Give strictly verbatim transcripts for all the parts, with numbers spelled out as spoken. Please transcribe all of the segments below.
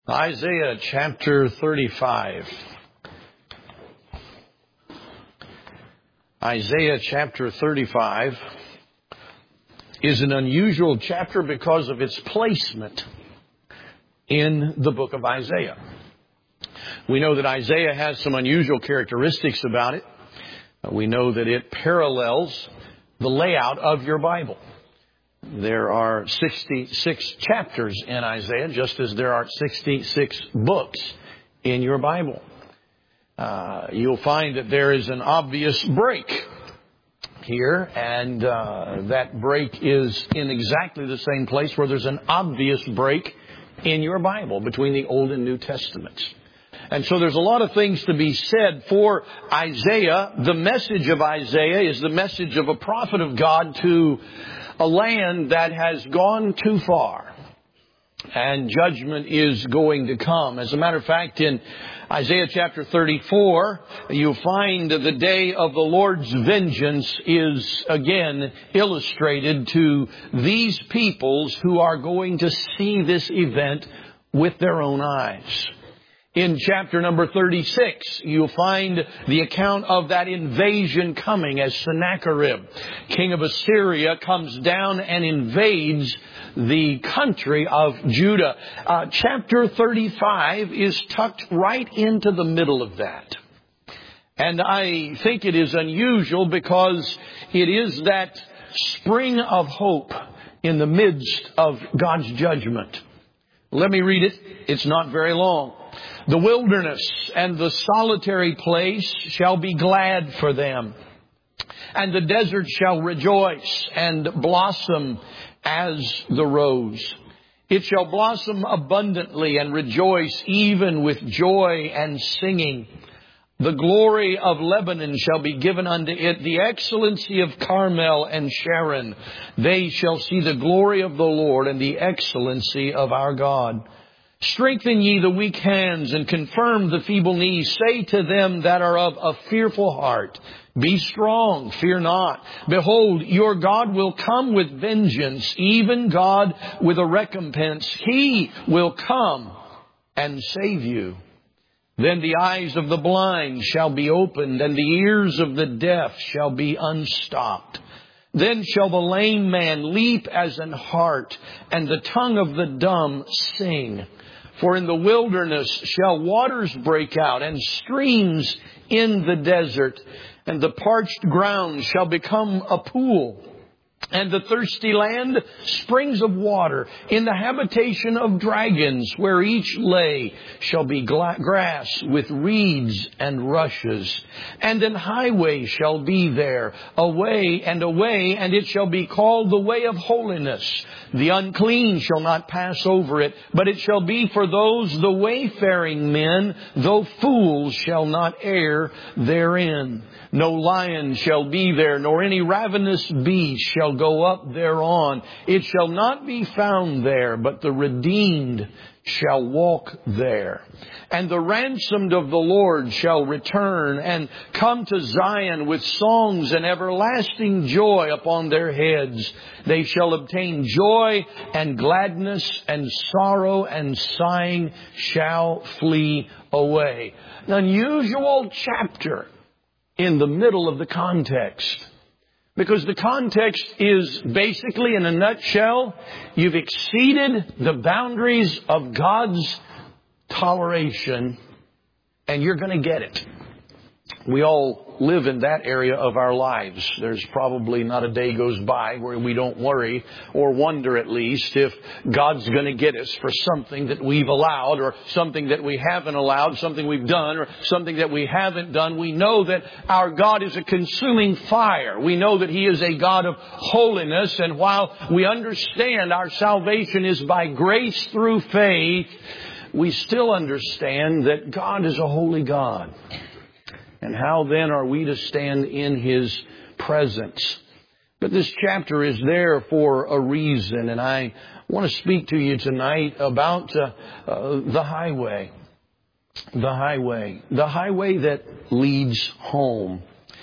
Isaiah chapter thirty-five. Isaiah chapter thirty-five is an unusual chapter because of its placement in the book of Isaiah. We know that Isaiah has some unusual characteristics about it. We know that it parallels the layout of your Bible. There are sixty-six chapters in Isaiah, just as there are sixty-six books in your Bible. Uh, you'll find that there is an obvious break here, and uh, that break is in exactly the same place where there's an obvious break in your Bible between the Old and New Testaments. And so there's a lot of things to be said for Isaiah. The message of Isaiah is the message of a prophet of God to a land that has gone too far, and judgment is going to come. As a matter of fact, in Isaiah chapter thirty-four, you'll find the day of the Lord's vengeance is again illustrated to these peoples who are going to see this event with their own eyes. In chapter number thirty-six, you'll find the account of that invasion coming as Sennacherib, king of Assyria, comes down and invades the country of Judah. Uh, chapter thirty-five is tucked right into the middle of that. And I think it is unusual because it is that spring of hope in the midst of God's judgment. Let me read it. It's not very long. The wilderness and the solitary place shall be glad for them, and the desert shall rejoice and blossom as the rose. It shall blossom abundantly and rejoice even with joy and singing. The glory of Lebanon shall be given unto it, the excellency of Carmel and Sharon. They shall see the glory of the Lord and the excellency of our God. Strengthen ye the weak hands and confirm the feeble knees. Say to them that are of a fearful heart, be strong, fear not. Behold, your God will come with vengeance, even God with a recompense. He will come and save you. Then the eyes of the blind shall be opened, and the ears of the deaf shall be unstopped. Then shall the lame man leap as an hart, and the tongue of the dumb sing. For in the wilderness shall waters break out, and streams in the desert, and the parched ground shall become a pool, and the thirsty land springs of water. In the habitation of dragons, where each lay, shall be gla- grass with reeds and rushes. And an highway shall be there, a way and a way, and it shall be called the way of holiness. The unclean shall not pass over it, but it shall be for those the wayfaring men, though fools shall not err therein. No lion shall be there, nor any ravenous beast shall go up thereon. It shall not be found there, but the redeemed shall walk there. And the ransomed of the Lord shall return and come to Zion with songs and everlasting joy upon their heads. They shall obtain joy and gladness, and sorrow and sighing shall flee away. An unusual chapter in the middle of the context. Because the context is basically, in a nutshell, you've exceeded the boundaries of God's toleration, and you're going to get it. We all live in that area of our lives. There's probably not a day goes by where we don't worry, or wonder at least, if God's going to get us for something that we've allowed, or something that we haven't allowed, something we've done, or something that we haven't done. We know that our God is a consuming fire. We know that He is a God of holiness. And while we understand our salvation is by grace through faith, we still understand that God is a holy God. And how then are we to stand in His presence? But this chapter is there for a reason, and I want to speak to you tonight about uh, uh, the highway. The highway. The highway that leads home.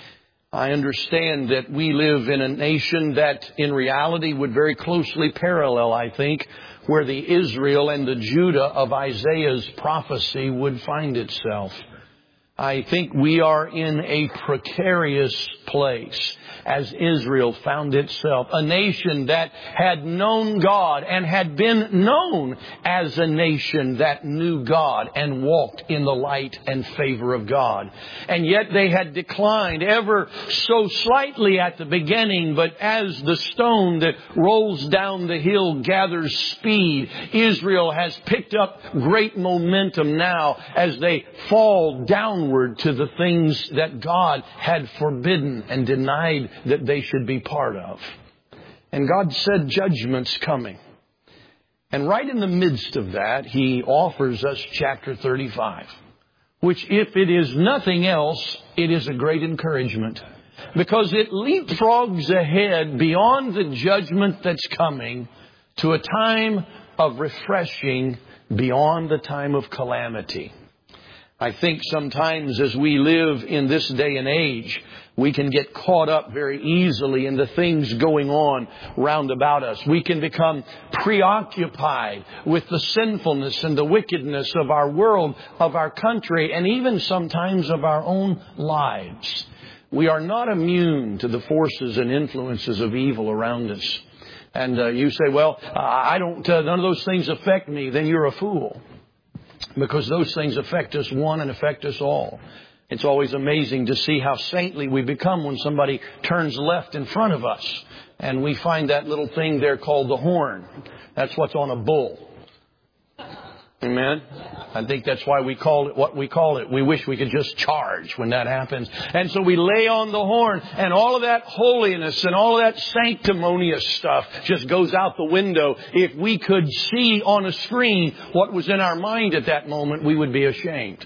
I understand that we live in a nation that in reality would very closely parallel, I think, where the Israel and the Judah of Isaiah's prophecy would find itself. I think we are in a precarious place as Israel found itself, a nation that had known God and had been known as a nation that knew God and walked in the light and favor of God. And yet they had declined ever so slightly at the beginning, but as the stone that rolls down the hill gathers speed, Israel has picked up great momentum now as they fall downward to the things that God had forbidden and denied that they should be part of. And God said judgment's coming. And right in the midst of that, He offers us chapter thirty-five, which if it is nothing else, it is a great encouragement, because it leapfrogs ahead beyond the judgment that's coming to a time of refreshing beyond the time of calamity. I think sometimes as we live in this day and age, we can get caught up very easily in the things going on round about us. We can become preoccupied with the sinfulness and the wickedness of our world, of our country, and even sometimes of our own lives. We are not immune to the forces and influences of evil around us. And uh, you say, well, uh, I don't, uh, none of those things affect me. Then you're a fool. Because those things affect us one and affect us all. It's always amazing to see how saintly we become when somebody turns left in front of us. And we find that little thing there called the horn. That's what's on a bull. Amen? I think that's why we call it what we call it. We wish we could just charge when that happens. And so we lay on the horn, and all of that holiness and all of that sanctimonious stuff just goes out the window. If we could see on a screen what was in our mind at that moment, we would be ashamed.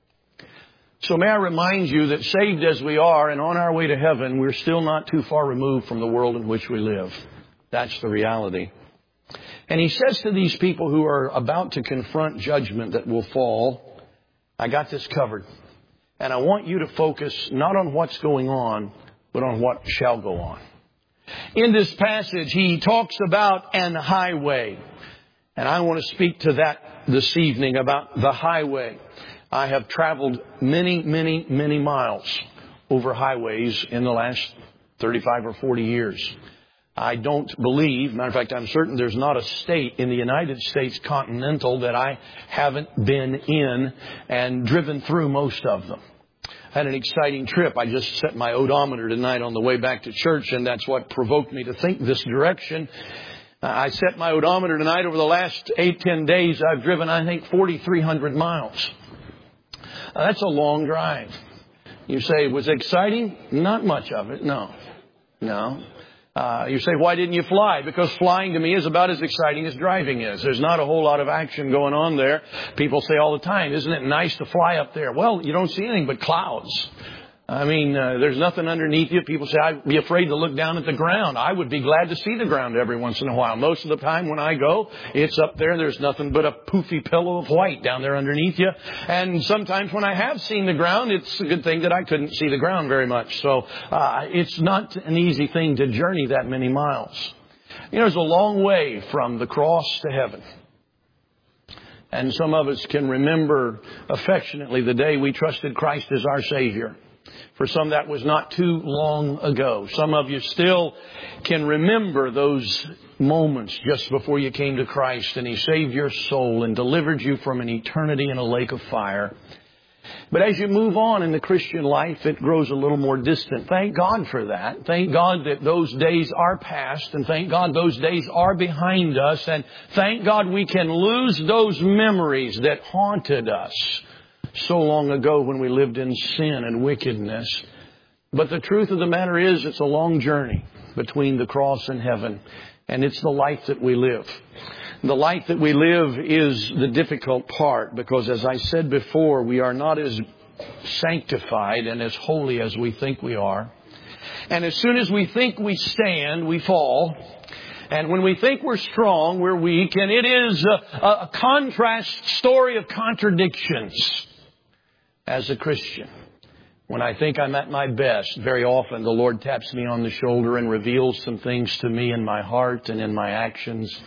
So may I remind you that saved as we are and on our way to heaven, we're still not too far removed from the world in which we live. That's the reality. And He says to these people who are about to confront judgment that will fall, I got this covered. And I want you to focus not on what's going on, but on what shall go on. In this passage, He talks about an highway. And I want to speak to that this evening, about the highway. I have traveled many, many, many miles over highways in the last thirty-five or forty years. I don't believe, matter of fact, I'm certain there's not a state in the United States continental that I haven't been in and driven through most of them. I had an exciting trip. I just set my odometer tonight on the way back to church, and that's what provoked me to think this direction. I set my odometer tonight. Over the last eight, ten days, I've driven, I think, forty-three hundred miles. Now, that's a long drive. You say, was it exciting? Not much of it, no. No. Uh, you say, why didn't you fly? Because flying to me is about as exciting as driving is. There's not a whole lot of action going on there. People say all the time, isn't it nice to fly up there? Well, you don't see anything but clouds. I mean, uh, there's nothing underneath you. People say, I'd be afraid to look down at the ground. I would be glad to see the ground every once in a while. Most of the time when I go, it's up there. There's nothing but a poofy pillow of white down there underneath you. And sometimes when I have seen the ground, it's a good thing that I couldn't see the ground very much. So uh, it's not an easy thing to journey that many miles. You know, there's a long way from the cross to heaven. And some of us can remember affectionately the day we trusted Christ as our Savior. For some, that was not too long ago. Some of you still can remember those moments just before you came to Christ and He saved your soul and delivered you from an eternity in a lake of fire. But as you move on in the Christian life, it grows a little more distant. Thank God for that. Thank God that those days are past, and thank God those days are behind us. And thank God we can lose those memories that haunted us so long ago when we lived in sin and wickedness. But the truth of the matter is, it's a long journey between the cross and heaven. And it's the life that we live. The life that we live is the difficult part, because as I said before, we are not as sanctified and as holy as we think we are. And as soon as we think we stand, we fall. And when we think we're strong, we're weak. And it is a, a contrast story of contradictions. As a Christian, when I think I'm at my best, very often the Lord taps me on the shoulder and reveals some things to me in my heart and in my actions.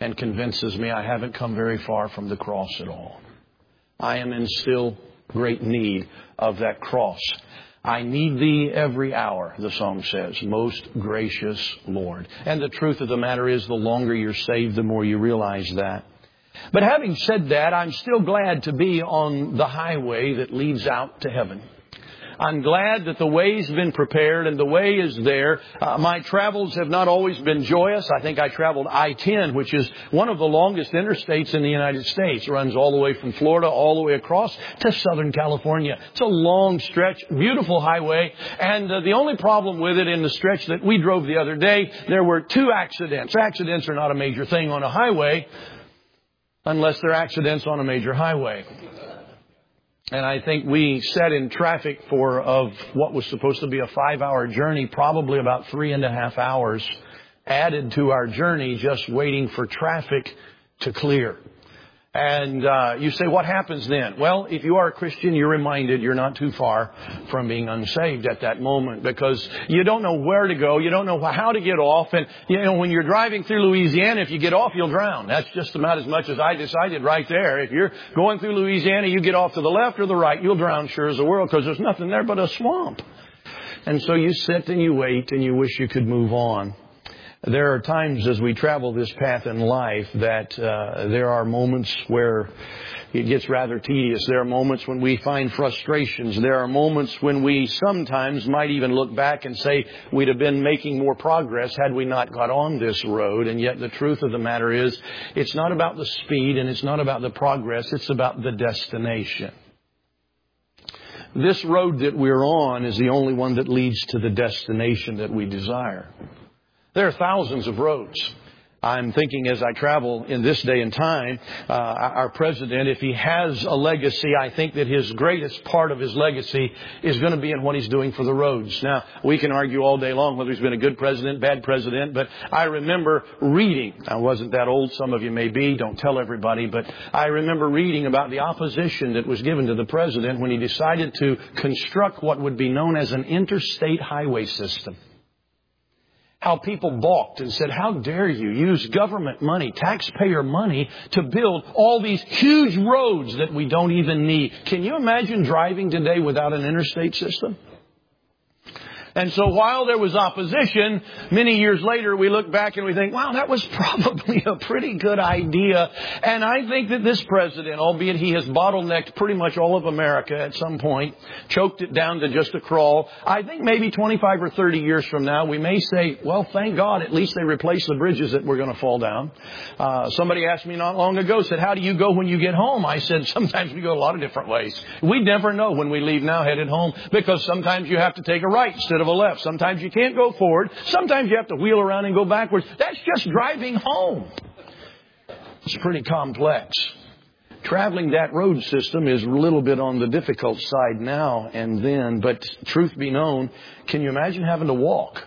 and convinces me I haven't come very far from the cross at all. I am in still great need of that cross. I need Thee every hour, the song says, most gracious Lord. And the truth of the matter is, the longer you're saved, the more you realize that. But having said that, I'm still glad to be on the highway that leads out to heaven. I'm glad that the way's been prepared and the way is there. Uh, my travels have not always been joyous. I think I traveled I ten, which is one of the longest interstates in the United States. It runs all the way from Florida all the way across to Southern California. It's a long stretch, beautiful highway. And uh, the only problem with it in the stretch that we drove the other day, there were two accidents. Accidents are not a major thing on a highway unless they're accidents on a major highway. And I think we sat in traffic for of what was supposed to be a five-hour journey, probably about three and a half hours added to our journey just waiting for traffic to clear. And uh, you say, what happens then? Well, if you are a Christian, you're reminded you're not too far from being unsaved at that moment, because you don't know where to go. You don't know how to get off. And, you know, when you're driving through Louisiana, if you get off, you'll drown. That's just about as much as I decided right there. If you're going through Louisiana, you get off to the left or the right, you'll drown sure as the world, because there's nothing there but a swamp. And so you sit and you wait and you wish you could move on. There are times as we travel this path in life that uh, there are moments where it gets rather tedious. There are moments when we find frustrations. There are moments when we sometimes might even look back and say we'd have been making more progress had we not got on this road. And yet the truth of the matter is, it's not about the speed and it's not about the progress. It's about the destination. This road that we're on is the only one that leads to the destination that we desire. There are thousands of roads. I'm thinking as I travel in this day and time, uh, our president, if he has a legacy, I think that his greatest part of his legacy is going to be in what he's doing for the roads. Now, we can argue all day long whether he's been a good president, bad president, but I remember reading, I wasn't that old, some of you may be, don't tell everybody, but I remember reading about the opposition that was given to the president when he decided to construct what would be known as an interstate highway system. How people balked and said, how dare you use government money, taxpayer money, to build all these huge roads that we don't even need. Can you imagine driving today without an interstate system? And so while there was opposition, many years later we look back and we think, wow, that was probably a pretty good idea. And I think that this president, albeit he has bottlenecked pretty much all of America at some point, choked it down to just a crawl, I think maybe twenty-five or thirty years from now we may say, well, thank God, at least they replaced the bridges that were going to fall down. Uh, somebody asked me not long ago, said, how do you go when you get home? I said, sometimes we go a lot of different ways. We never know when we leave now headed home, because sometimes you have to take a right instead of a left. Sometimes you can't go forward. Sometimes you have to wheel around and go backwards. That's just driving home. It's pretty complex. Traveling that road system is a little bit on the difficult side now and then, but truth be known, can you imagine having to walk?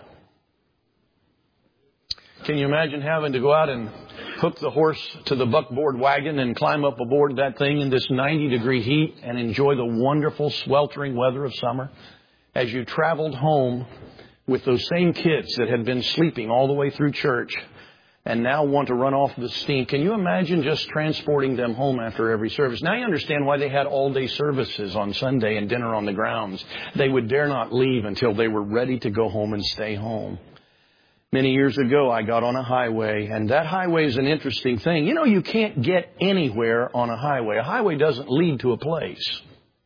Can you imagine having to go out and hook the horse to the buckboard wagon and climb up aboard that thing in this ninety degree heat and enjoy the wonderful sweltering weather of summer? As you traveled home with those same kids that had been sleeping all the way through church and now want to run off the steam. Can you imagine just transporting them home after every service? Now you understand why they had all-day services on Sunday and dinner on the grounds. They would dare not leave until they were ready to go home and stay home. Many years ago, I got on a highway, and that highway is an interesting thing. You know, you can't get anywhere on a highway. A highway doesn't lead to a place.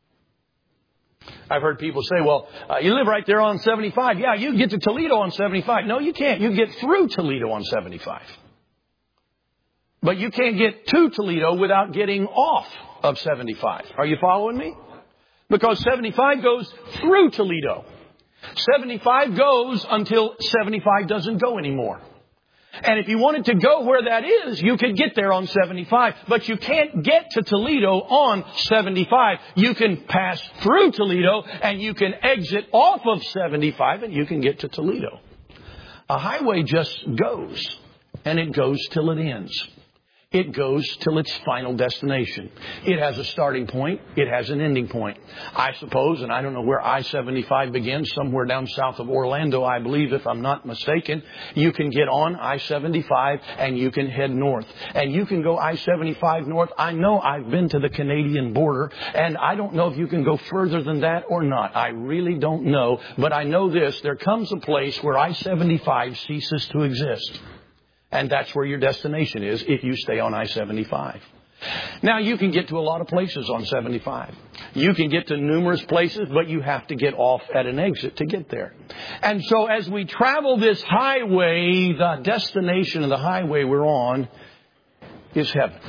I've heard people say, well, uh, you live right there on seventy-five. Yeah, you can get to Toledo on seventy-five. No, you can't. You get through Toledo on seventy-five. But you can't get to Toledo without getting off of seventy-five. Are you following me? Because seventy-five goes through Toledo. seventy-five goes until seventy-five doesn't go anymore. And if you wanted to go where that is, you could get there on seventy-five. But you can't get to Toledo on seventy-five. You can pass through Toledo and you can exit off of seventy-five and you can get to Toledo. A highway just goes, and it goes till it ends. It goes till its final destination. It has a starting point. It has an ending point. I suppose, and I don't know where I seventy-five begins, somewhere down south of Orlando, I believe, if I'm not mistaken. You can get on I seventy-five and you can head north. And you can go I seventy-five north. I know I've been to the Canadian border, and I don't know if you can go further than that or not. I really don't know. But I know this. There comes a place where I seventy-five ceases to exist. And that's where your destination is if you stay on I seventy-five. Now, you can get to a lot of places on seventy-five. You can get to numerous places, but you have to get off at an exit to get there. And so as we travel this highway, the destination of the highway we're on is heaven.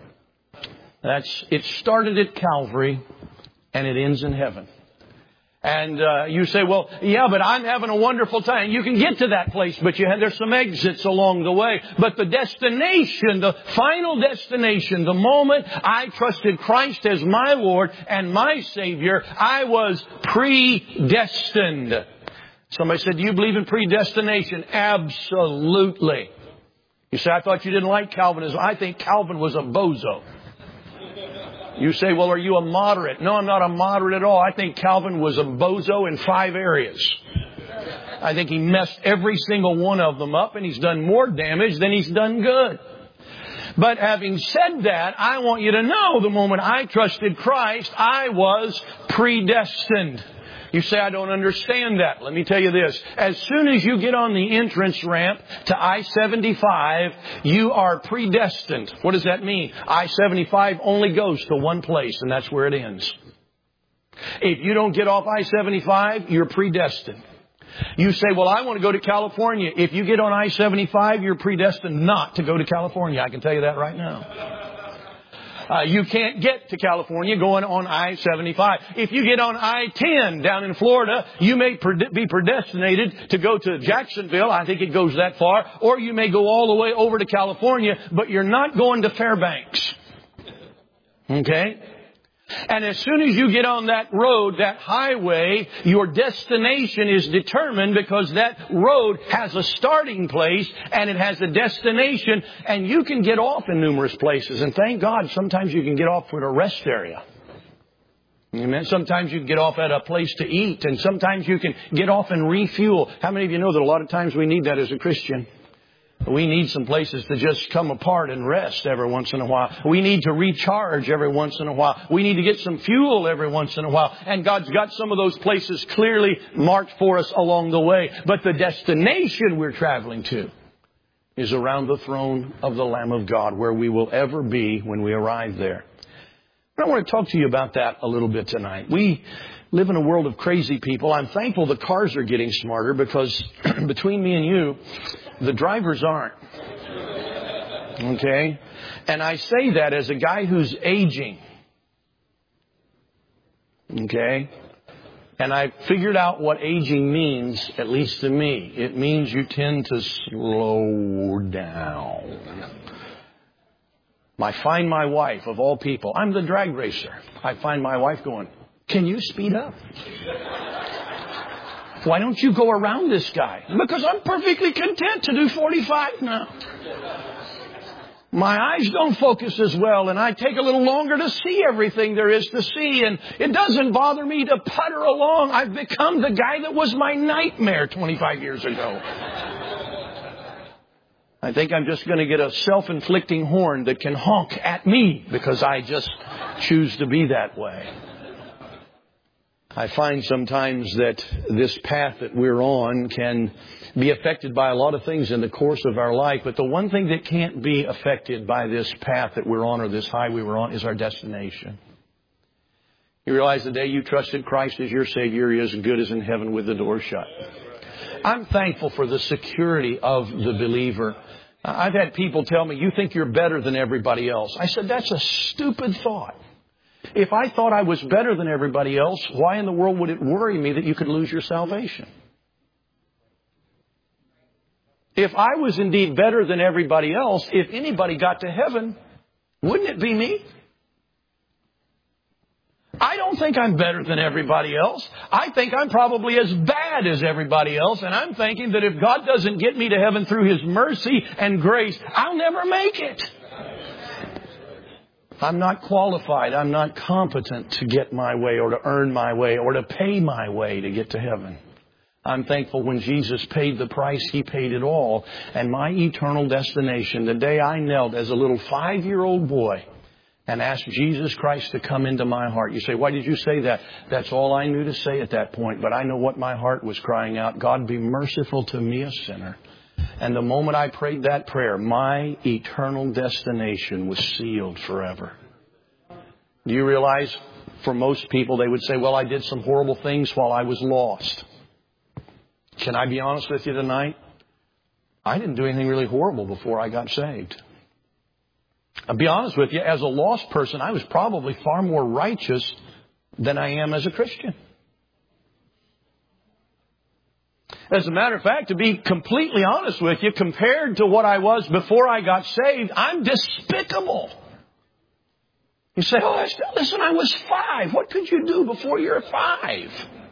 That's, it started at Calvary and it ends in heaven. And uh, you say, well, yeah, but I'm having a wonderful time. You can get to that place, but you have, there's some exits along the way. But the destination, the final destination, the moment I trusted Christ as my Lord and my Savior, I was predestined. Somebody said, do you believe in predestination? Absolutely. You say, I thought you didn't like Calvinism. I think Calvin was a bozo. You say, well, are you a moderate? No, I'm not a moderate at all. I think Calvin was a bozo in five areas. I think he messed every single one of them up, and he's done more damage than he's done good. But having said that, I want you to know the moment I trusted Christ, I was predestined. You say, I don't understand that. Let me tell you this. As soon as you get on the entrance ramp to I seventy-five, you are predestined. What does that mean? I seventy-five only goes to one place, and that's where it ends. If you don't get off I seventy-five, you're predestined. You say, well, I want to go to California. If you get on I seventy-five, you're predestined not to go to California. I can tell you that right now. Uh, you can't get to California going on I seventy-five. If you get on I ten down in Florida, you may pred- be predestinated to go to Jacksonville. I think it goes that far. Or you may go all the way over to California, but you're not going to Fairbanks. Okay? And as soon as you get on that road, that highway, your destination is determined because that road has a starting place and it has a destination, and you can get off in numerous places. And thank God, sometimes you can get off at a rest area. Amen. Sometimes you can get off at a place to eat, and sometimes you can get off and refuel. How many of you know that a lot of times we need that as a Christian? We need some places to just come apart and rest every once in a while. We need to recharge every once in a while. We need to get some fuel every once in a while. And God's got some of those places clearly marked for us along the way. But the destination we're traveling to is around the throne of the Lamb of God, where we will ever be when we arrive there. And I want to talk to you about that a little bit tonight. We live in a world of crazy people. I'm thankful the cars are getting smarter, because between me and you, the drivers aren't. Okay? And I say that as a guy who's aging. Okay? And I figured out what aging means, at least to me. It means you tend to slow down. I find my wife, of all people, I'm the drag racer. I find my wife going, can you speed up? Why don't you go around this guy? Because I'm perfectly content to do forty-five now. My eyes don't focus as well, and I take a little longer to see everything there is to see, and it doesn't bother me to putter along. I've become the guy that was my nightmare twenty-five years ago. I think I'm just going to get a self-inflicting horn that can honk at me because I just choose to be that way. I find sometimes that this path that we're on can be affected by a lot of things in the course of our life. But the one thing that can't be affected by this path that we're on, or this highway we're on, is our destination. You realize the day you trusted Christ as your Savior, He is as good as in heaven with the door shut. I'm thankful for the security of the believer. I've had people tell me, you think you're better than everybody else. I said, that's a stupid thought. If I thought I was better than everybody else, why in the world would it worry me that you could lose your salvation? If I was indeed better than everybody else, if anybody got to heaven, wouldn't it be me? I don't think I'm better than everybody else. I think I'm probably as bad as everybody else. And I'm thinking that if God doesn't get me to heaven through His mercy and grace, I'll never make it. I'm not qualified. I'm not competent to get my way or to earn my way or to pay my way to get to heaven. I'm thankful when Jesus paid the price, He paid it all. And my eternal destination, the day I knelt as a little five-year-old boy and asked Jesus Christ to come into my heart. You say, why did you say that? That's all I knew to say at that point. But I know what my heart was crying out. God, be merciful to me, a sinner. And the moment I prayed that prayer, my eternal destination was sealed forever. Do you realize for most people, they would say, well, I did some horrible things while I was lost. Can I be honest with you tonight? I didn't do anything really horrible before I got saved. I'll be honest with you, as a lost person, I was probably far more righteous than I am as a Christian. As a matter of fact, to be completely honest with you, compared to what I was before I got saved, I'm despicable. You say, oh, listen, I was five. What could you do before you're five?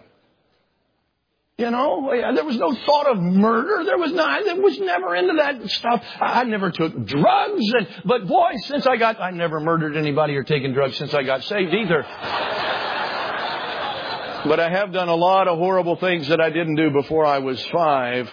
You know, there was no thought of murder. There was not, there was never into that stuff. I never took drugs. And, but boy, since I got, I never murdered anybody or taken drugs since I got saved either. But I have done a lot of horrible things that I didn't do before I was five.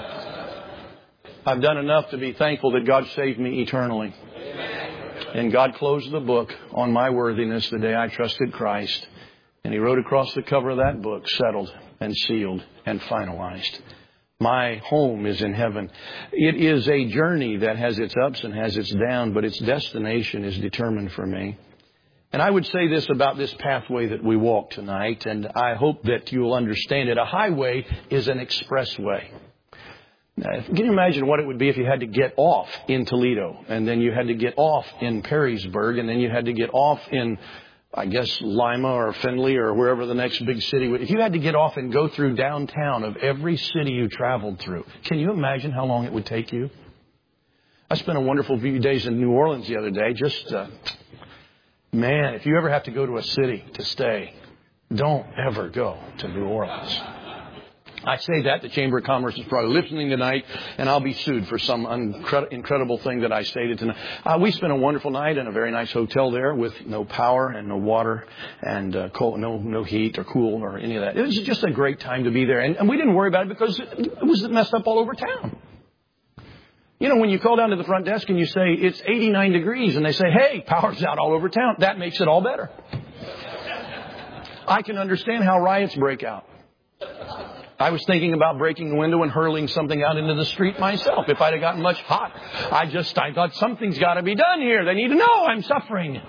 I've done enough to be thankful that God saved me eternally. And God closed the book on my worthiness the day I trusted Christ. And He wrote across the cover of that book, settled and sealed and finalized. My home is in heaven. It is a journey that has its ups and has its downs, but its destination is determined for me. And I would say this about this pathway that we walk tonight, and I hope that you will understand it. A highway is an expressway. Now, can you imagine what it would be if you had to get off in Toledo, and then you had to get off in Perrysburg, and then you had to get off in, I guess, Lima or Findlay or wherever the next big city would. If you had to get off and go through downtown of every city you traveled through, can you imagine how long it would take you? I spent a wonderful few days in New Orleans the other day. Just, uh, man, if you ever have to go to a city to stay, don't ever go to New Orleans. I say that, the Chamber of Commerce is probably listening tonight, and I'll be sued for some uncred- incredible thing that I stated tonight. Uh, we spent a wonderful night in a very nice hotel there with no power and no water and uh, cold, no no heat or cool or any of that. It was just a great time to be there, and, and we didn't worry about it because it, it was messed up all over town. You know, when you call down to the front desk and you say, it's eighty-nine degrees, and they say, hey, power's out all over town, that makes it all better. I can understand how riots break out. I was thinking about breaking the window and hurling something out into the street myself if I'd have gotten much hot. I just, I thought something's got to be done here. They need to know I'm suffering.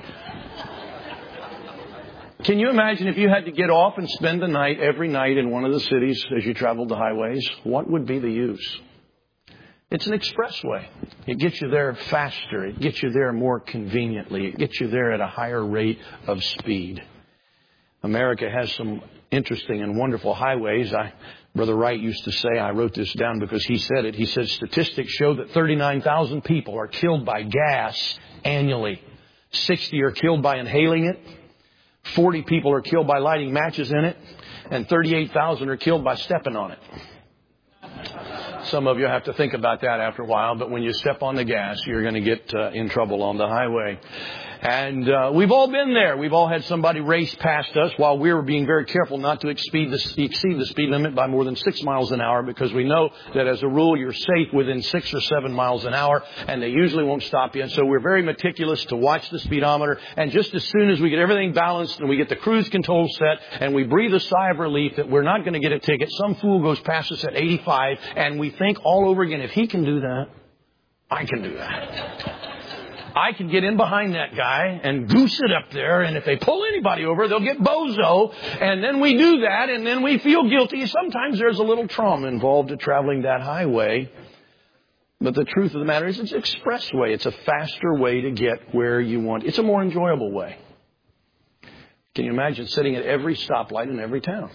Can you imagine if you had to get off and spend the night every night in one of the cities as you traveled the highways? What would be the use? It's an expressway. It gets you there faster. It gets you there more conveniently. It gets you there at a higher rate of speed. America has some interesting and wonderful highways. I, Brother Wright used to say, I wrote this down because he said it. He said statistics show that thirty-nine thousand people are killed by gas annually. sixty are killed by inhaling it. forty people are killed by lighting matches in it. And thirty-eight thousand are killed by stepping on it. Some of you have to think about that after a while, but when you step on the gas, you're going to get uh, in trouble on the highway. And uh, we've all been there. We've all had somebody race past us while we were being very careful not to exceed the, exceed the speed limit by more than six miles an hour, because we know that as a rule you're safe within six or seven miles an hour, and they usually won't stop you. And so we're very meticulous to watch the speedometer. And just as soon as we get everything balanced and we get the cruise control set and we breathe a sigh of relief that we're not going to get a ticket, some fool goes past us at eighty-five, and we think all over again, if he can do that, I can do that. I can get in behind that guy and goose it up there, and if they pull anybody over, they'll get bozo, and then we do that, and then we feel guilty. Sometimes there's a little trauma involved in traveling that highway, but the truth of the matter is it's an expressway. It's a faster way to get where you want. It's a more enjoyable way. Can you imagine sitting at every stoplight in every town?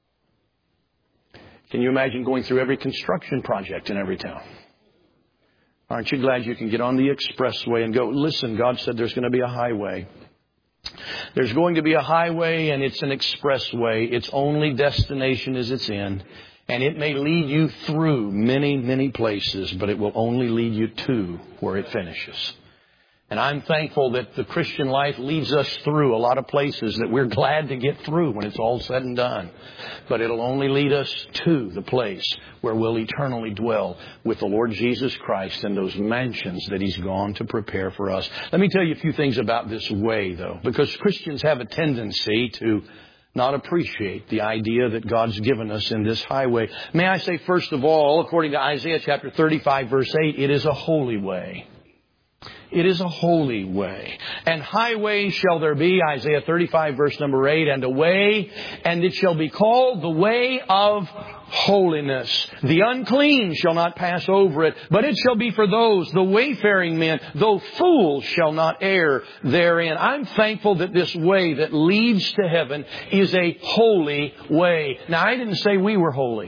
Can you imagine going through every construction project in every town? Aren't you glad you can get on the expressway and go, listen, God said there's going to be a highway. There's going to be a highway, and it's an expressway. Its only destination is its end. And it may lead you through many, many places, but it will only lead you to where it finishes. And I'm thankful that the Christian life leads us through a lot of places that we're glad to get through when it's all said and done. But it'll only lead us to the place where we'll eternally dwell with the Lord Jesus Christ in those mansions that He's gone to prepare for us. Let me tell you a few things about this way, though, because Christians have a tendency to not appreciate the idea that God's given us in this highway. May I say, first of all, according to Isaiah chapter thirty-five, verse eight, it is a holy way. It is a holy way. And highway shall there be, Isaiah thirty-five, verse number eight, and a way, and it shall be called the way of holiness. The unclean shall not pass over it, but it shall be for those, the wayfaring men, though fools shall not err therein. I'm thankful that this way that leads to heaven is a holy way. Now, I didn't say we were holy.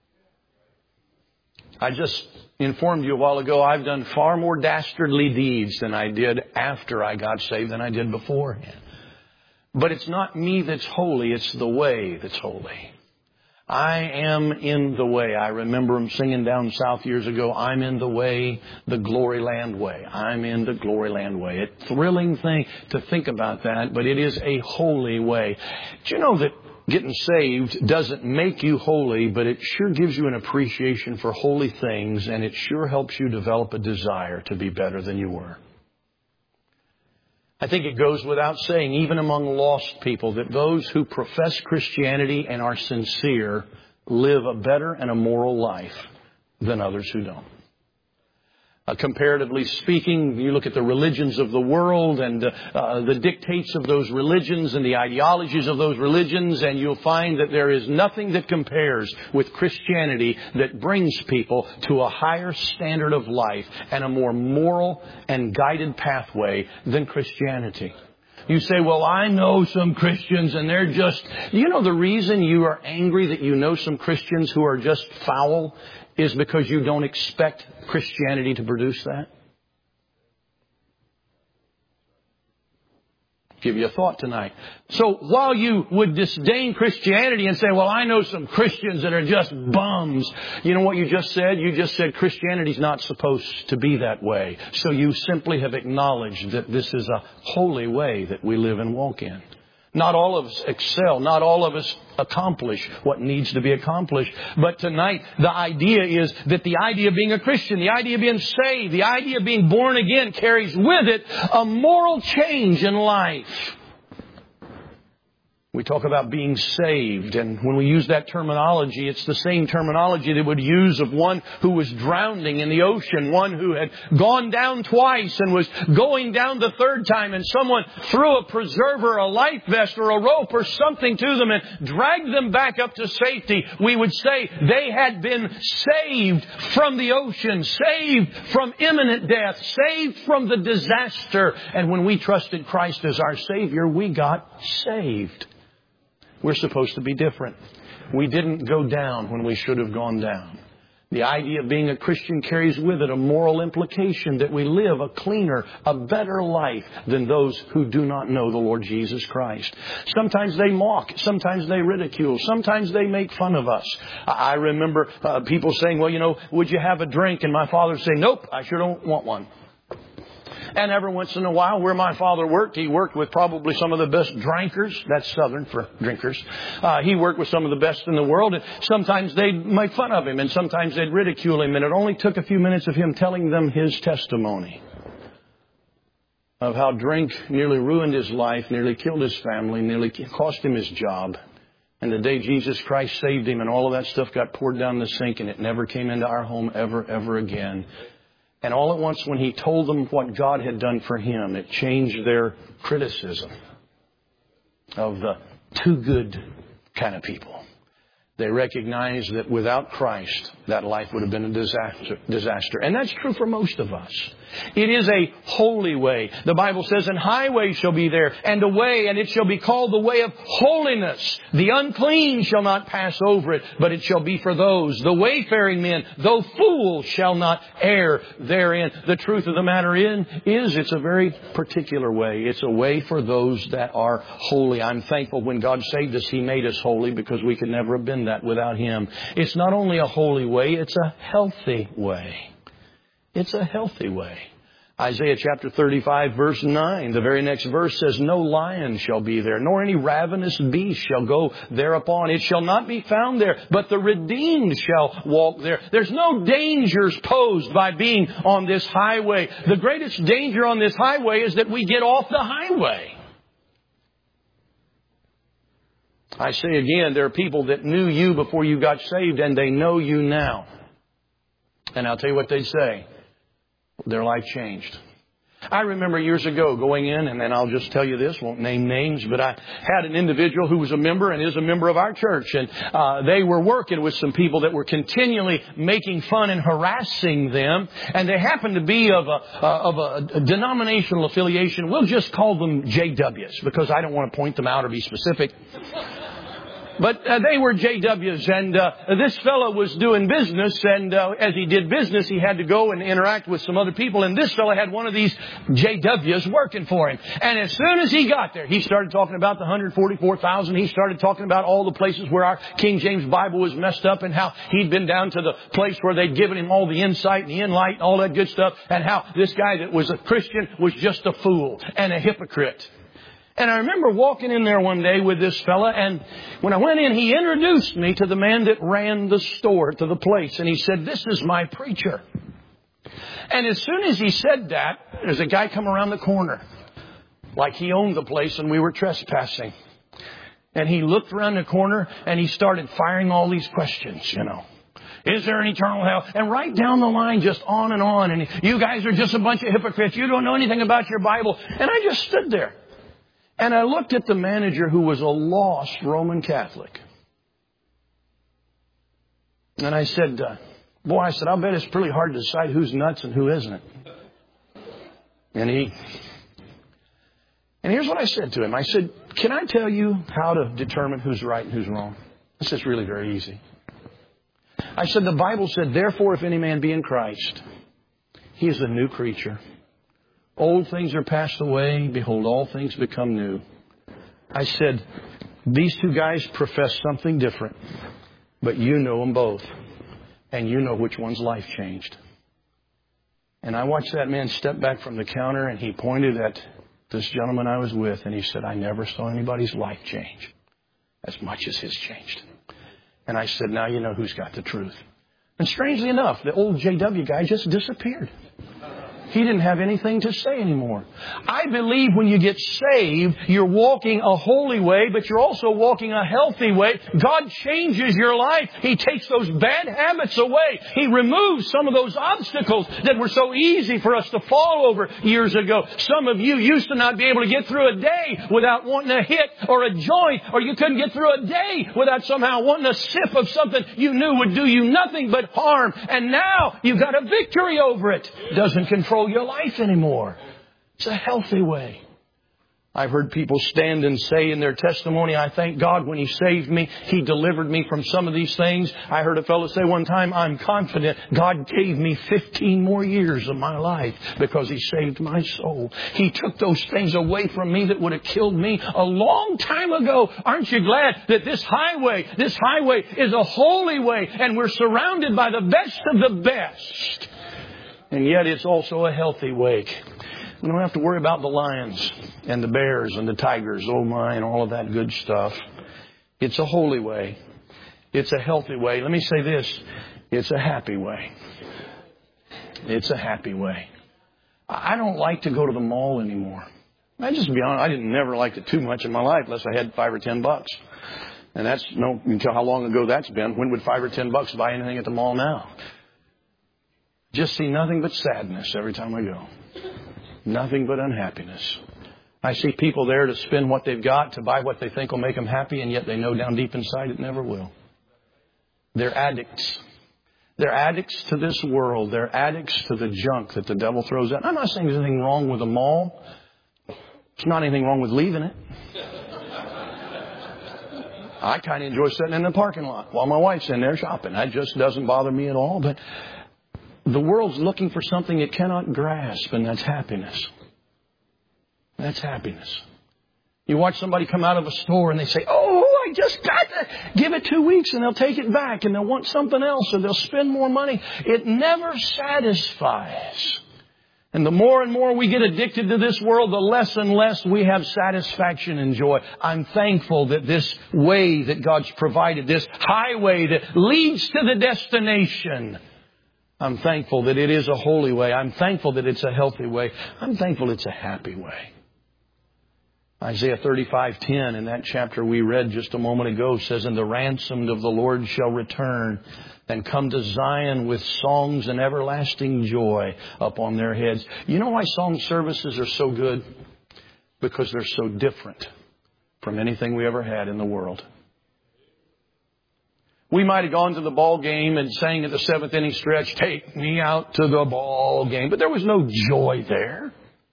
I just informed you a while ago, I've done far more dastardly deeds than I did after I got saved than I did beforehand. But it's not me that's holy, it's the way that's holy. I am in the way. I remember them singing down south years ago, I'm in the way, the glory land way. I'm in the glory land way. A thrilling thing to think about that, but it is a holy way. Do you know that getting saved doesn't make you holy, but it sure gives you an appreciation for holy things, and it sure helps you develop a desire to be better than you were. I think it goes without saying, even among lost people, that those who profess Christianity and are sincere live a better and a moral life than others who don't. Uh, comparatively speaking, you look at the religions of the world and uh, uh, the dictates of those religions and the ideologies of those religions, and you'll find that there is nothing that compares with Christianity that brings people to a higher standard of life and a more moral and guided pathway than Christianity. You say, well, I know some Christians and they're just... You know the reason you are angry that you know some Christians who are just foul is because you don't expect Christianity to produce that? Give you a thought tonight. So while you would disdain Christianity and say, well, I know some Christians that are just bums. You know what you just said? You just said Christianity's not supposed to be that way. So you simply have acknowledged that this is a holy way that we live and walk in. Not all of us excel. Not all of us accomplish what needs to be accomplished. But tonight, the idea is that the idea of being a Christian, the idea of being saved, the idea of being born again carries with it a moral change in life. We talk about being saved, and when we use that terminology, it's the same terminology they would use of one who was drowning in the ocean, one who had gone down twice and was going down the third time, and someone threw a preserver, a life vest, or a rope or something to them and dragged them back up to safety. We would say they had been saved from the ocean, saved from imminent death, saved from the disaster. And when we trusted Christ as our Savior, we got saved. We're supposed to be different. We didn't go down when we should have gone down. The idea of being a Christian carries with it a moral implication that we live a cleaner, a better life than those who do not know the Lord Jesus Christ. Sometimes they mock. Sometimes they ridicule. Sometimes they make fun of us. I remember uh, people saying, well, you know, would you have a drink? And my father would say, nope, I sure don't want one. And every once in a while, where my father worked, he worked with probably some of the best drinkers. That's Southern for drinkers. Uh, he worked with some of the best in the world. And sometimes they'd make fun of him, and sometimes they'd ridicule him. And it only took a few minutes of him telling them his testimony of how drink nearly ruined his life, nearly killed his family, nearly cost him his job. And the day Jesus Christ saved him and all of that stuff got poured down the sink, and it never came into our home ever, ever again. And all at once, when he told them what God had done for him, it changed their criticism of the too good kind of people. They recognized that without Christ, that life would have been a disaster. disaster. And that's true for most of us. It is a holy way. The Bible says, and highway shall be there, and a way, and it shall be called the way of holiness. The unclean shall not pass over it, but it shall be for those. The wayfaring men, though fools, shall not err therein. The truth of the matter in, is it's a very particular way. It's a way for those that are holy. I'm thankful when God saved us, He made us holy, because we could never have been that without Him. It's not only a holy way, it's a healthy way. It's a healthy way. Isaiah chapter thirty-five, verse nine, the very next verse says, no lion shall be there, nor any ravenous beast shall go thereupon. It shall not be found there, but the redeemed shall walk there. There's no dangers posed by being on this highway. The greatest danger on this highway is that we get off the highway. I say again, there are people that knew you before you got saved, and they know you now. And I'll tell you what they say. Their life changed. I remember years ago going in, and then I'll just tell you this, won't name names, but I had an individual who was a member and is a member of our church. And uh, they were working with some people that were continually making fun and harassing them. And they happened to be of a, uh, of a, a denominational affiliation. We'll just call them J Ws because I don't want to point them out or be specific. But uh, they were J Ws, and uh, this fellow was doing business, and uh, as he did business, he had to go and interact with some other people, and this fellow had one of these J Ws working for him. And as soon as he got there, he started talking about the one hundred forty-four thousand. He started talking about all the places where our King James Bible was messed up, and how he'd been down to the place where they'd given him all the insight and the enlight and all that good stuff, and how this guy that was a Christian was just a fool and a hypocrite. And I remember walking in there one day with this fella, and when I went in, he introduced me to the man that ran the store, to the place, and he said, this is my preacher. And as soon as he said that, there's a guy come around the corner, like he owned the place and we were trespassing. And he looked around the corner and he started firing all these questions, you know. Is there an eternal hell? And right down the line, just on and on. And you guys are just a bunch of hypocrites. You don't know anything about your Bible. And I just stood there. And I looked at the manager, who was a lost Roman Catholic. And I said, uh, boy, I said, I'll bet it's pretty hard to decide who's nuts and who isn't. And he, and here's what I said to him. I said, can I tell you how to determine who's right and who's wrong? This is really very easy. I said, the Bible said, therefore, if any man be in Christ, he is a new creature. Old things are passed away. Behold, all things become new. I said, these two guys profess something different, but you know them both. And you know which one's life changed. And I watched that man step back from the counter, and he pointed at this gentleman I was with, and he said, I never saw anybody's life change as much as his changed. And I said, now you know who's got the truth. And strangely enough, the old J W guy just disappeared. He didn't have anything to say anymore. I believe when you get saved, you're walking a holy way, but you're also walking a healthy way. God changes your life. He takes those bad habits away. He removes some of those obstacles that were so easy for us to fall over years ago. Some of you used to not be able to get through a day without wanting a hit or a joint, or you couldn't get through a day without somehow wanting a sip of something you knew would do you nothing but harm. And now you've got a victory over it. It doesn't control your life anymore. It's a healthy way. I've heard people stand and say in their testimony, I thank God when He saved me, He delivered me from some of these things. I heard a fellow say one time, I'm confident God gave me fifteen more years of my life because He saved my soul. He took those things away from me that would have killed me a long time ago. Aren't you glad that this highway, this highway is a holy way, and we're surrounded by the best of the best? And yet it's also a healthy way. We don't have to worry about the lions and the bears and the tigers, oh my, and all of that good stuff. It's a holy way. It's a healthy way. Let me say this. It's a happy way. It's a happy way. I don't like to go to the mall anymore. I just be honest, I didn't never liked it too much in my life unless I had five or ten bucks. And that's, no, you can tell how long ago that's been. When would five or ten bucks buy anything at the mall now? Just see nothing but sadness every time I go. Nothing but unhappiness. I see people there to spend what they've got to buy what they think will make them happy, and yet they know down deep inside it never will. They're addicts. They're addicts to this world. They're addicts to the junk that the devil throws out. I'm not saying there's anything wrong with a mall. There's not anything wrong with leaving it. I kind of enjoy sitting in the parking lot while my wife's in there shopping. That just doesn't bother me at all. But the world's looking for something it cannot grasp, and that's happiness. That's happiness. You watch somebody come out of a store and they say, oh, I just got to give it two weeks and they'll take it back and they'll want something else or they'll spend more money. It never satisfies. And the more and more we get addicted to this world, the less and less we have satisfaction and joy. I'm thankful that this way that God's provided, this highway that leads to the destination, I'm thankful that it is a holy way. I'm thankful that it's a healthy way. I'm thankful it's a happy way. Isaiah thirty-five ten in that chapter we read just a moment ago says, "And the ransomed of the Lord shall return and come to Zion with songs and everlasting joy upon their heads." You know why song services are so good? Because they're so different from anything we ever had in the world. We might have gone to the ball game and sang at the seventh inning stretch, "Take me out to the ball game." But there was no joy there.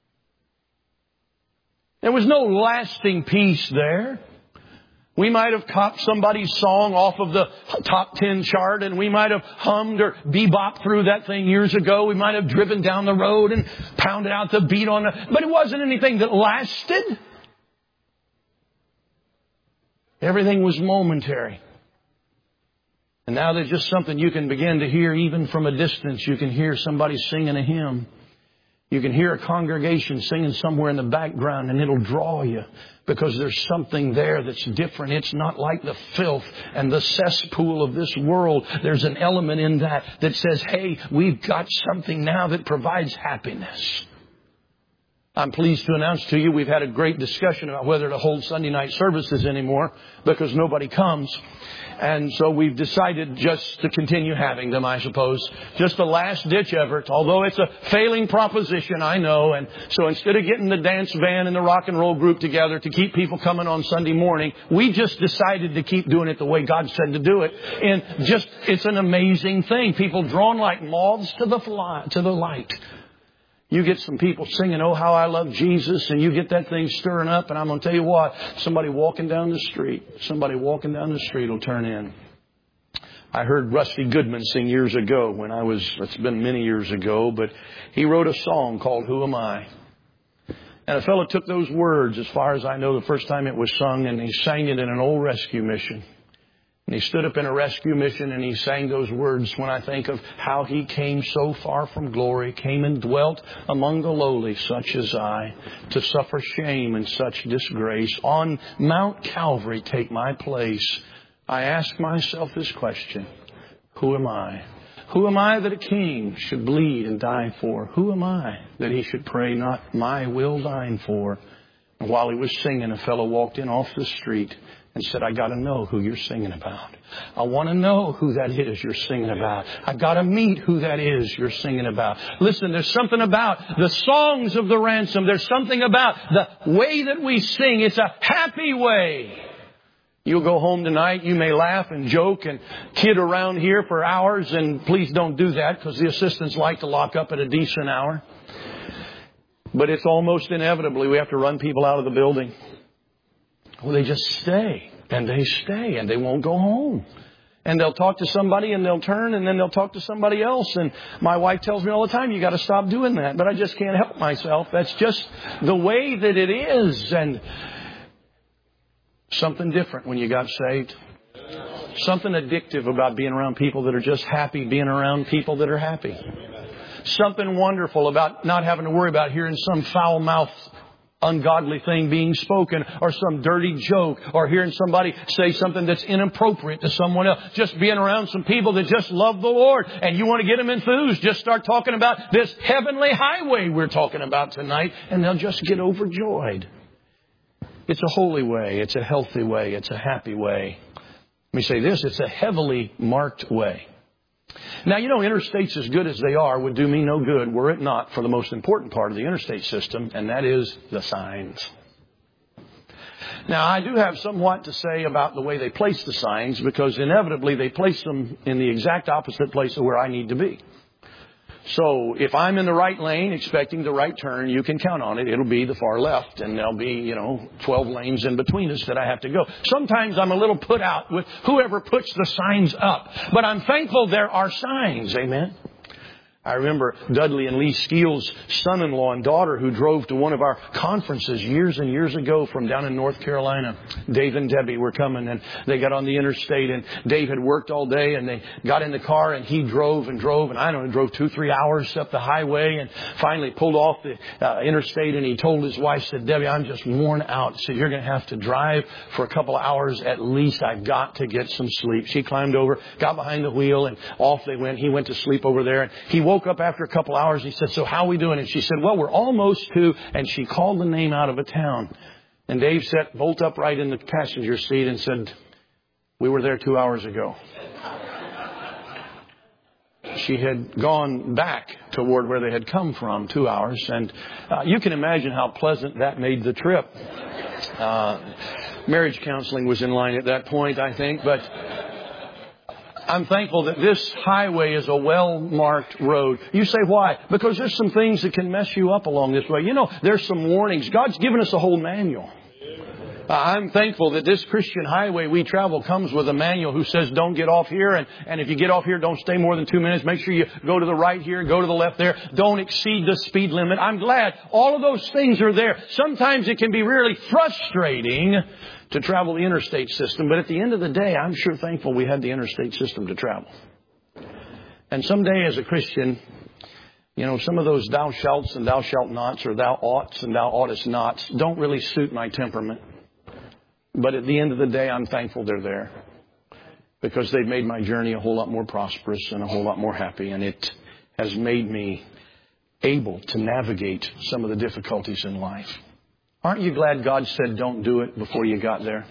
There was no lasting peace there. We might have copped somebody's song off of the top ten chart, and we might have hummed or bebopped through that thing years ago. We might have driven down the road and pounded out the beat on it. But it wasn't anything that lasted. Everything was momentary. And now there's just something you can begin to hear even from a distance. You can hear somebody singing a hymn. You can hear a congregation singing somewhere in the background, and it'll draw you because there's something there that's different. It's not like the filth and the cesspool of this world. There's an element in that that says, hey, we've got something now that provides happiness. I'm pleased to announce to you we've had a great discussion about whether to hold Sunday night services anymore because nobody comes. And so we've decided just to continue having them, I suppose. Just a last-ditch effort, although it's a failing proposition, I know. And so instead of getting the dance band and the rock and roll group together to keep people coming on Sunday morning, we just decided to keep doing it the way God said to do it. And just, it's an amazing thing. People drawn like moths to the fly, to the light. You get some people singing, "Oh, how I love Jesus," and you get that thing stirring up. And I'm going to tell you what, somebody walking down the street, somebody walking down the street will turn in. I heard Rusty Goodman sing years ago when I was, it's been many years ago, but he wrote a song called "Who Am I?" And a fellow took those words, as far as I know, the first time it was sung, and he sang it in an old rescue mission. And he stood up in a rescue mission and he sang those words. When I think of how he came so far from glory, came and dwelt among the lowly, such as I, to suffer shame and such disgrace. On Mount Calvary take my place. I ask myself this question: who am I? Who am I that a king should bleed and die for? Who am I that he should pray, not my will thine for? And while he was singing, a fellow walked in off the street and said, "I got to know who you're singing about. I want to know who that is you're singing about. I got to meet who that is you're singing about." Listen, there's something about the songs of the ransom. There's something about the way that we sing. It's a happy way. You'll go home tonight. You may laugh and joke and kid around here for hours. And please don't do that, because the assistants like to lock up at a decent hour. But it's almost inevitably we have to run people out of the building. Well, they just stay and they stay and they won't go home. And they'll talk to somebody and they'll turn and then they'll talk to somebody else. And my wife tells me all the time, "You got to stop doing that." But I just can't help myself. That's just the way that it is. And something different when you got saved. Something addictive about being around people that are just happy, being around people that are happy. Something wonderful about not having to worry about hearing some foul-mouthed ungodly thing being spoken, or some dirty joke, or hearing somebody say something that's inappropriate to someone else. Just being around some people that just love the Lord and you want to get them enthused. Just start talking about this heavenly highway we're talking about tonight, and they'll just get overjoyed. It's a holy way. It's a healthy way. It's a happy way. Let me say this. It's a heavily marked way. Now, you know, interstates, as good as they are, would do me no good were it not for the most important part of the interstate system, and that is the signs. Now, I do have somewhat to say about the way they place the signs, because inevitably they place them in the exact opposite place of where I need to be. So if I'm in the right lane expecting the right turn, you can count on it. It'll be the far left, and there'll be, you know, twelve lanes in between us that I have to go. Sometimes I'm a little put out with whoever puts the signs up, but I'm thankful there are signs. Amen. I remember Dudley and Lee Steele's son-in-law and daughter who drove to one of our conferences years and years ago from down in North Carolina. Dave and Debbie were coming, and they got on the interstate, and Dave had worked all day, and they got in the car, and he drove and drove, and I don't know, drove two, three hours up the highway, and finally pulled off the uh, interstate, and he told his wife, said, Debbie, I'm just worn out. He said, you're going to have to drive for a couple of hours at least. I've got to get some sleep. She climbed over, got behind the wheel, and off they went. He went to sleep over there, and he woke up after a couple hours. He said, so how are we doing? And she said, well, we're almost to, and she called the name out of a town. And Dave sat bolt upright in the passenger seat and said, we were there two hours ago. She had gone back toward where they had come from two hours. And uh, you can imagine how pleasant that made the trip. Uh, marriage counseling was in line at that point, I think, but I'm thankful that this highway is a well-marked road. You say, why? Because there's some things that can mess you up along this way. You know, there's some warnings. God's given us a whole manual. Uh, I'm thankful that this Christian highway we travel comes with a manual who says don't get off here. And, and if you get off here, don't stay more than two minutes. Make sure you go to the right here, go to the left there. Don't exceed the speed limit. I'm glad all of those things are there. Sometimes it can be really frustrating to travel the interstate system. But at the end of the day, I'm sure thankful we had the interstate system to travel. And someday as a Christian, you know, some of those thou shalts and thou shalt nots or thou oughts and thou oughtest nots don't really suit my temperament. But at the end of the day, I'm thankful they're there because they've made my journey a whole lot more prosperous and a whole lot more happy. And it has made me able to navigate some of the difficulties in life. Aren't you glad God said don't do it before you got there?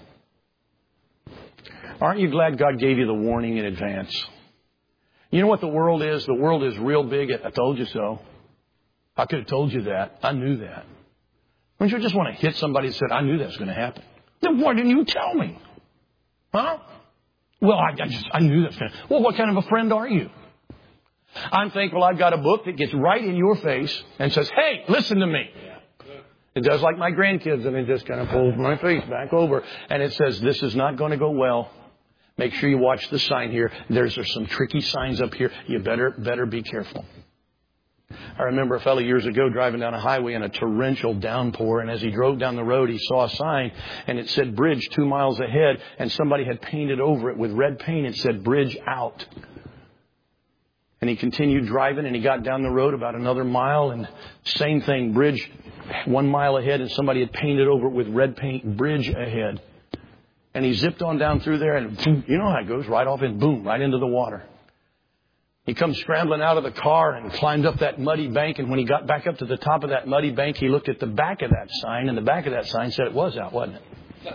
Aren't you glad God gave you the warning in advance? You know what the world is? The world is real big. I told you so. I could have told you that. I knew that. Don't you just want to hit somebody and said, I knew that was going to happen? Then why didn't you tell me? Huh? Well, I, I just, I knew that was going to happen. Well, what kind of a friend are you? I'm thankful I've got a book that gets right in your face and says, hey, listen to me. It does like my grandkids, and it just kind of pulls my face back over. And it says, this is not going to go well. Make sure you watch the sign here. There's, there's some tricky signs up here. You better, better be careful. I remember a fellow years ago driving down a highway in a torrential downpour. And as he drove down the road, he saw a sign and it said bridge two miles ahead. And somebody had painted over it with red paint. It said bridge out. And he continued driving and he got down the road about another mile and same thing, bridge one mile ahead, and somebody had painted over it with red paint, bridge ahead. And he zipped on down through there and boom, you know how it goes, right off and boom, right into the water. He comes scrambling out of the car and climbed up that muddy bank. And when he got back up to the top of that muddy bank, he looked at the back of that sign, and the back of that sign said it was out, wasn't it?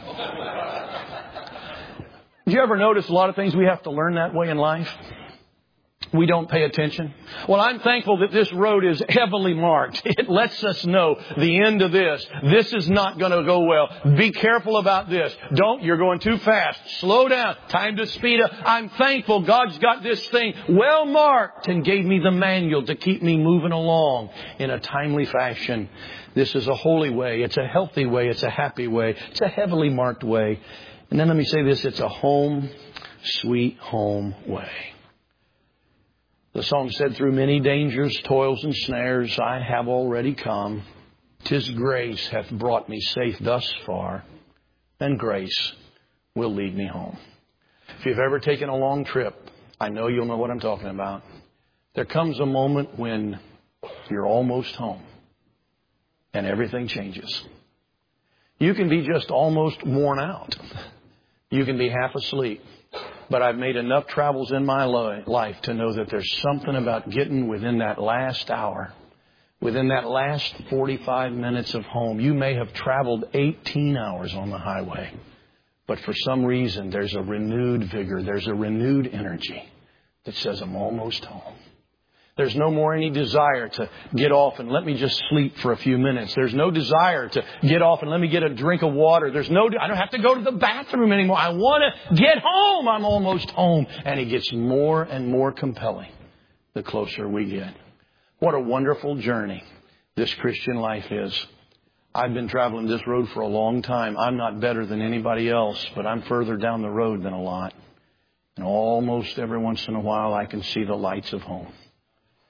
Did you ever notice a lot of things we have to learn that way in life? We don't pay attention. Well, I'm thankful that this road is heavily marked. It lets us know the end of this. This is not going to go well. Be careful about this. Don't, you're going too fast. Slow down. Time to speed up. I'm thankful God's got this thing well marked and gave me the manual to keep me moving along in a timely fashion. This is a holy way. It's a healthy way. It's a happy way. It's a heavily marked way. And then let me say this. It's a home, sweet home way. The song said, through many dangers, toils, and snares, I have already come. 'Tis grace hath brought me safe thus far, and grace will lead me home. If you've ever taken a long trip, I know you'll know what I'm talking about. There comes a moment when you're almost home, and everything changes. You can be just almost worn out. You can be half asleep. But I've made enough travels in my life to know that there's something about getting within that last hour, within that last forty-five minutes of home. You may have traveled eighteen hours on the highway, but for some reason there's a renewed vigor, there's a renewed energy that says, I'm almost home. There's no more any desire to get off and let me just sleep for a few minutes. There's no desire to get off and let me get a drink of water. There's no, I don't have to go to the bathroom anymore. I want to get home. I'm almost home. And it gets more and more compelling the closer we get. What a wonderful journey this Christian life is. I've been traveling this road for a long time. I'm not better than anybody else, but I'm further down the road than a lot. And almost every once in a while I can see the lights of home.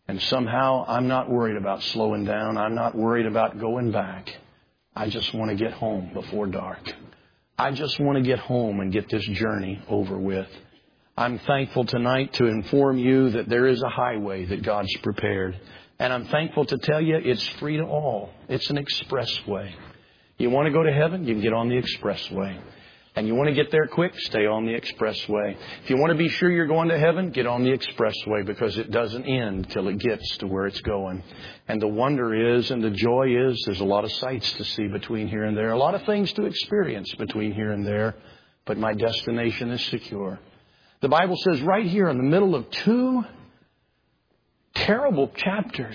And somehow I'm not worried about slowing down. I'm not worried about going back. I just want to get home before dark. I just want to get home and get this journey over with. I'm thankful tonight to inform you that there is a highway that God's prepared. And I'm thankful to tell you it's free to all. It's an expressway. You want to go to heaven? You can get on the expressway. And you want to get there quick? Stay on the expressway. If you want to be sure you're going to heaven, get on the expressway, because it doesn't end till it gets to where it's going. And the wonder is, and the joy is, there's a lot of sights to see between here and there. A lot of things to experience between here and there. But my destination is secure. The Bible says right here in the middle of two terrible chapters,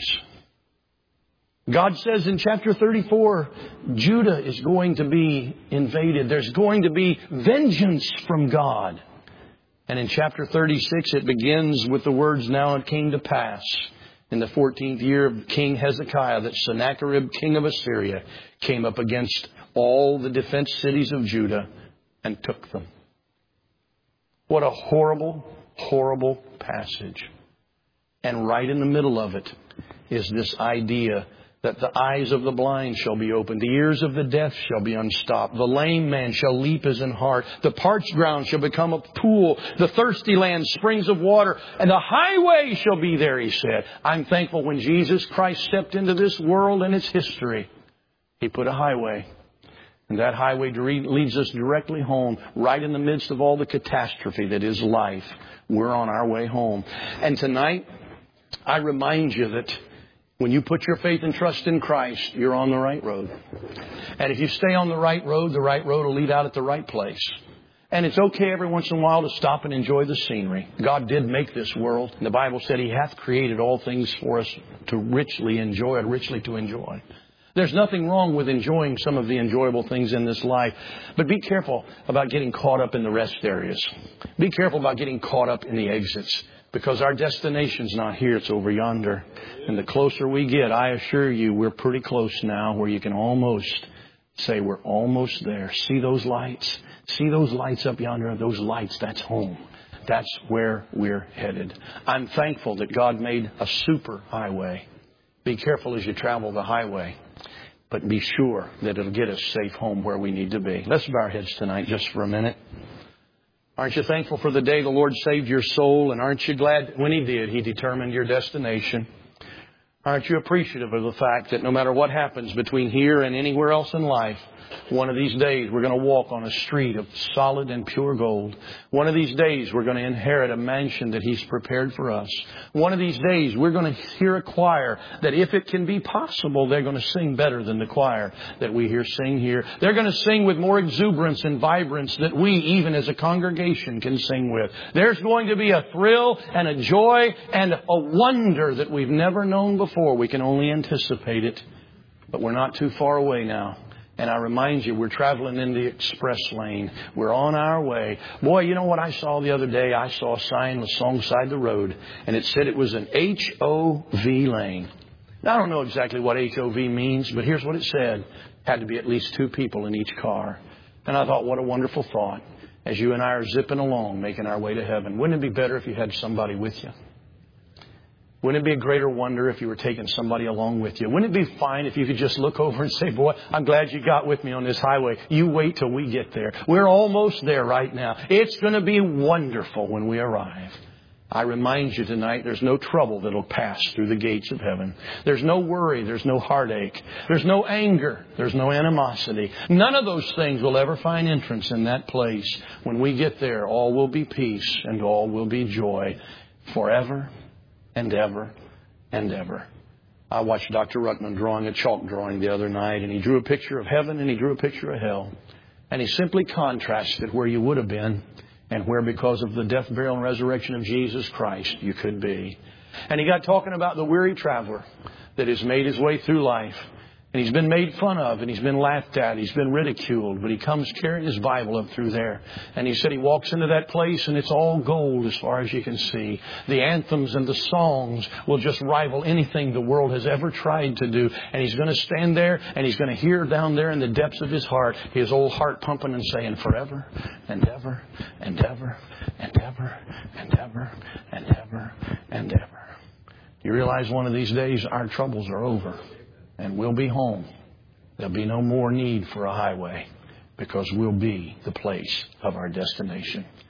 God says in chapter thirty-four, Judah is going to be invaded. There's going to be vengeance from God. And in chapter thirty-six, it begins with the words, "Now it came to pass in the fourteenth year of King Hezekiah that Sennacherib, king of Assyria, came up against all the defense cities of Judah and took them." What a horrible, horrible passage. And right in the middle of it is this idea that the eyes of the blind shall be opened, the ears of the deaf shall be unstopped, the lame man shall leap as an hart, the parched ground shall become a pool, the thirsty land springs of water, and the highway shall be there, he said. I'm thankful when Jesus Christ stepped into this world and its history, He put a highway. And that highway leads us directly home, right in the midst of all the catastrophe that is life. We're on our way home. And tonight, I remind you that when you put your faith and trust in Christ, you're on the right road. And if you stay on the right road, the right road will lead out at the right place. And it's okay every once in a while to stop and enjoy the scenery. God did make this world. And the Bible said He hath created all things for us to richly enjoy, and richly to enjoy. There's nothing wrong with enjoying some of the enjoyable things in this life. But be careful about getting caught up in the rest areas. Be careful about getting caught up in the exits. Because our destination's not here, it's over yonder. And the closer we get, I assure you, we're pretty close now, where you can almost say we're almost there. See those lights? See those lights up yonder? Those lights, that's home. That's where we're headed. I'm thankful that God made a super highway. Be careful as you travel the highway, but be sure that it'll get us safe home where we need to be. Let's bow our heads tonight just for a minute. Aren't you thankful for the day the Lord saved your soul? And aren't you glad when He did, He determined your destination? Aren't you appreciative of the fact that no matter what happens between here and anywhere else in life, one of these days we're going to walk on a street of solid and pure gold. One of these days we're going to inherit a mansion that He's prepared for us. One of these days we're going to hear a choir that, if it can be possible, they're going to sing better than the choir that we hear sing here. They're going to sing with more exuberance and vibrance that we, even as a congregation, can sing with. There's going to be a thrill and a joy and a wonder that we've never known before. We can only anticipate it, but we're not too far away now. And I remind you, we're traveling in the express lane. We're on our way. Boy, you know what I saw the other day? I saw a sign alongside the road, and it said it was an H O V lane. Now, I don't know exactly what H O V means, but here's what it said. Had to be at least two people in each car. And I thought, what a wonderful thought, as you and I are zipping along, making our way to heaven. Wouldn't it be better if you had somebody with you? Wouldn't it be a greater wonder if you were taking somebody along with you? Wouldn't it be fine if you could just look over and say, boy, I'm glad you got with me on this highway. You wait till we get there. We're almost there right now. It's going to be wonderful when we arrive. I remind you tonight, there's no trouble that'll pass through the gates of heaven. There's no worry. There's no heartache. There's no anger. There's no animosity. None of those things will ever find entrance in that place. When we get there, all will be peace and all will be joy forever and ever and ever. I watched Doctor Ruckman drawing a chalk drawing the other night, and he drew a picture of heaven and he drew a picture of hell. And he simply contrasted where you would have been and where, because of the death, burial, and resurrection of Jesus Christ, you could be. And he got talking about the weary traveler that has made his way through life. And he's been made fun of, and he's been laughed at, he's been ridiculed, but he comes carrying his Bible up through there. And he said he walks into that place and it's all gold as far as you can see. The anthems and the songs will just rival anything the world has ever tried to do. And he's going to stand there and he's going to hear down there in the depths of his heart, his old heart pumping and saying, forever and ever and ever and ever and ever and ever and ever. You realize one of these days our troubles are over and we'll be home. There'll be no more need for a highway because we'll be the place of our destination.